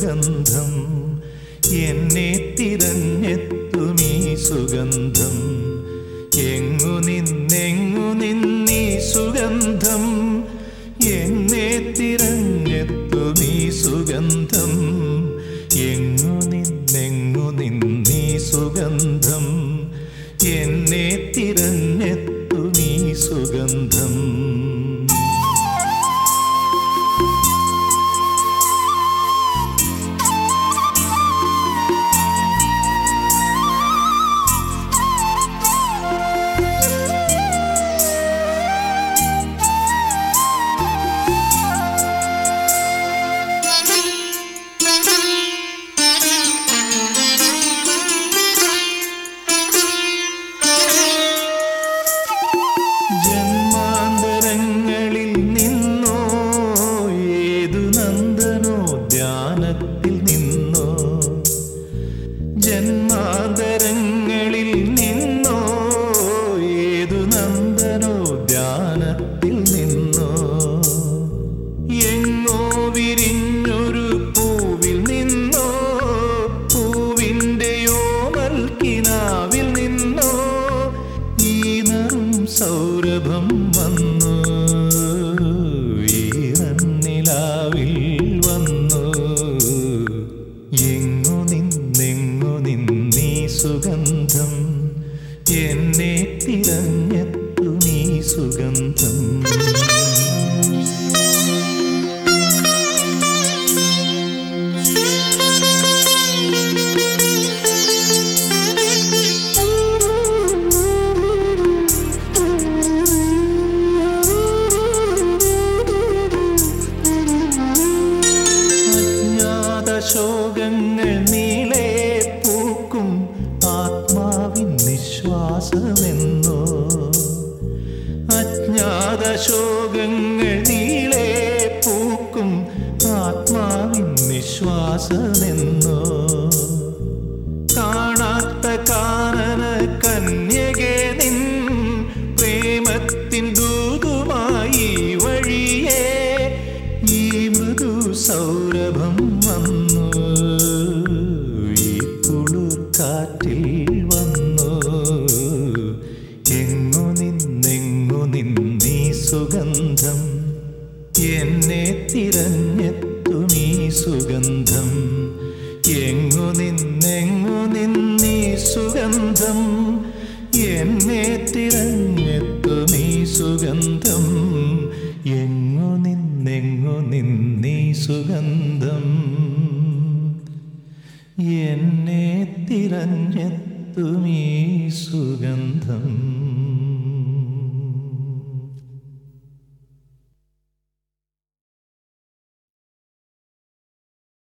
സുഗന്ധം എന്നെ തിരഞ്ഞെത്തുമീ സുഗന്ധം എങ്ങു നിന്നീ സുഗന്ധം എന്നെ തിരഞ്ഞെത്തുമീ സുഗന്ധം എങ്ങു നിന്നീ സുഗന്ധം എന്നെ തിരഞ്ഞെത്തുമീ സുഗന്ധം ജന്മാന്തരങ്ങളിൽ നിന്നോ ഏതു നന്ദനോദ്യാനത്തിൽ നിന്നോ ജന്മാന്തരങ്ങളിൽ നിന്നോ ഏതു നന്ദനോദ്യാനത്തിൽ നിന്നോ എങ്ങോ വിരിഞ്ഞൊരു പൂവിൽ നിന്നോ പൂവിൻ്റെയോ മൽക്കിനാവിൽ നിന്നോ സൗരഭം വന്നു ഈറന്നിലാവിൽ വന്നു എങ്ങു നിന്നീ സുഗന്ധം എന്നെ തിരഞ്ഞെത്തുമീ സുഗന്ധം ശോകങ്ങൾ നീളെ പൂക്കും ആത്മാവിൻ നിശ്വാസമെന്നോ അജ്ഞാത ശോകങ്ങൾ നീളെ പൂക്കും ആത്മാവിൻ നിശ്വാസമെന്നോ കാണാത്ത കാനന കന്യകേ നിൻ പ്രേമത്തിൻ ദൂതുമായി വഴിയേ ഈ മൃദു സൗരഭം വന്നു ഈ കുളിർക്കാറ്റിൽ വന്നു എങ്ങു നിന്നീ സുഗന്ധം എന്നെ തിരഞ്ഞെത്തുമീ സുഗന്ധം എങ്ങു നിന്നീ സുഗന്ധം എന്നെ തിരഞ്ഞെത്തുമീ സുഗന്ധം എങ്ങു നിന്നീ സുഗന്ധം എന്നെ തിരഞ്ഞെത്തുമീ സുഗന്ധം